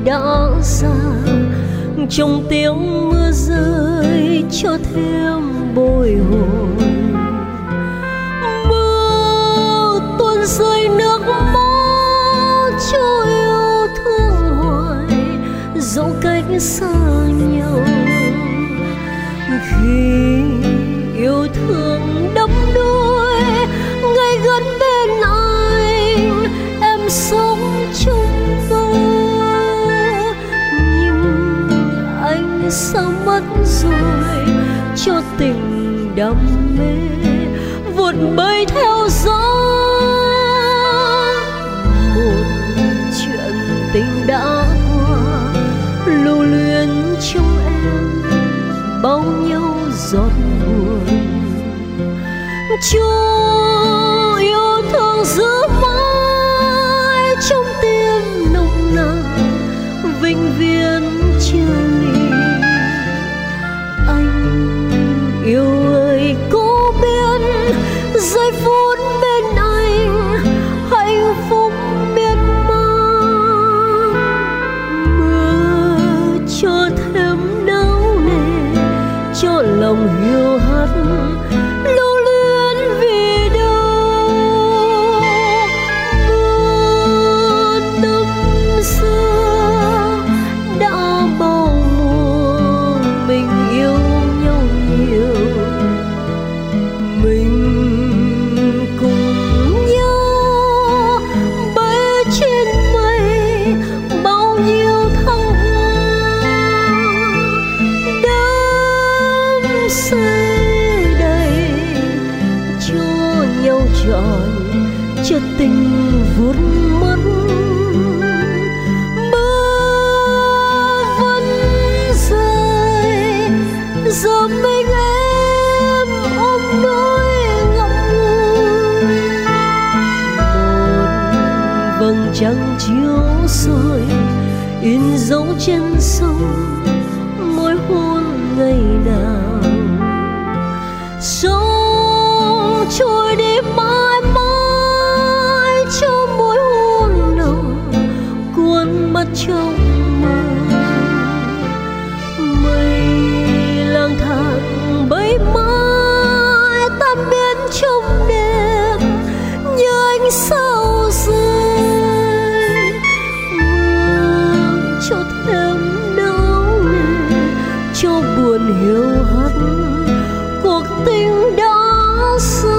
đã xa, trong tiếng mưa rơi cho thêm bồi hồi. Mưa tuôn rơi nước mắt cho yêu thương hoài, dẫu cách xa nhau. Khi yêu thương đắm đuối, ngày gần bên anh, em sống trong mơ. Nhưng anh sao mất rồi, cho tình đam mê vụt bay theo gió. Một chuyện tình đã qua, lưu luyến trong em bao nhiêu giọt buồn. Cho yêu thương giữ mãi trong tim nồng nàn, vĩnh viễn chia ly. Anh yêu ơi có biết, giây phút bên anh hạnh phúc miên man. Mưa cho thêm náo nề, cho lòng hiu hắt lưu luyến vì đâu. Mưa năm xưa đã bao mùa, mình yêu nhau nhiều. Mình cùng nhau bay trên mây bao nhiêu thăng hoa. Đắm say đầy cho nhau trọn, cho tình vụt mất. Mưa vẫn rơi, giờ mình em ôm nỗi ngậm ngùi. Một vầng trăng chiếu soi, in dấu trên sông môi hôn ngày nào. Sông trôi đi mãi mãi cho môi hôn nồng cuốn mất trong mơ. Mây lang thang bay mãi tan biến trong đêm như ánh sao rơi. Mưa cho thêm náo nề, cho buồn hiu hắt cuộc tình đã xa.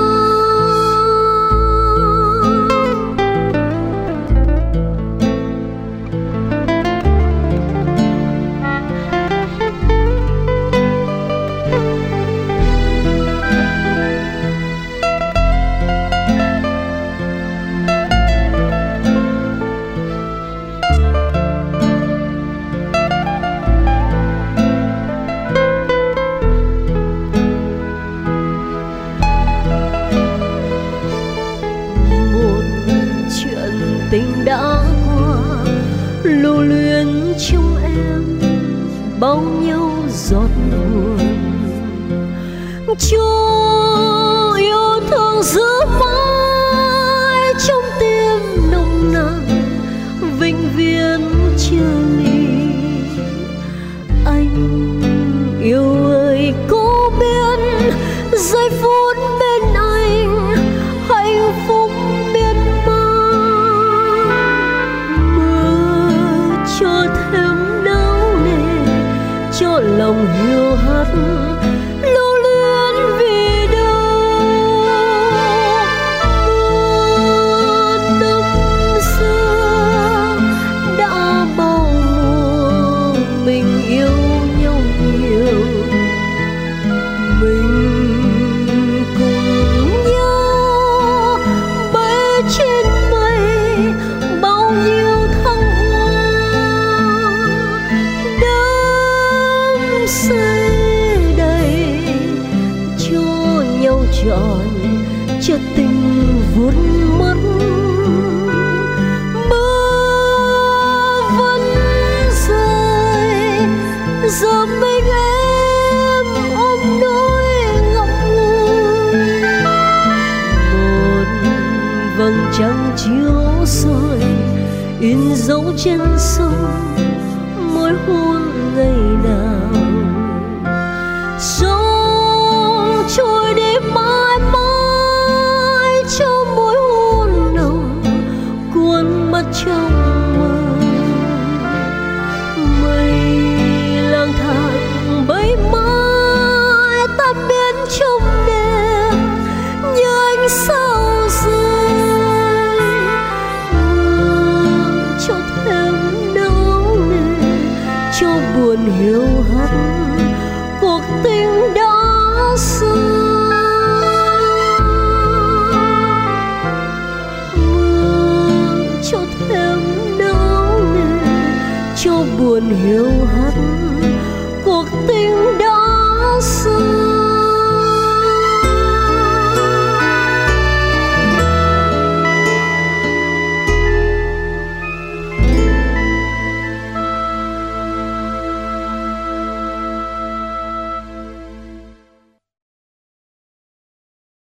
Tình đã qua, lưu luyến trong em bao nhiêu giọt buồn. Cho yêu thương giữ mãi trong tim nồng nàn, vĩnh viễn chia ly. Anh yêu ơi có biết, giây phút bên anh hạnh phúc miên man. Mưa cho thêm náo nề, cho lòng hiu hắt lưu luyến vì đâu. Mưa năm xưa đã bao mùa, mình yêu nhau nhiều. Mình cùng nhau bay trên mây bao nhiêu thăng hoa. Đắm say đầy cho nhau trọn, cho tình vụt mất. Mưa vẫn rơi, giờ mình em ôm nỗi ngậm ngùi. Một vầng trăng chiếu soi, in dấu dấu chân sông môi hôn ngày nào. Sông trôi đi mãi mãi cho môi hôn nồng cuốn mất trong mơ. Mây lang thang bay mãi tan biến trong đêm như ánh sao rơi. Cho thêm náo nề cho buồn hiu hắt cuộc tình đã xưa. Cho thêm náo nề cho buồn hiu hắt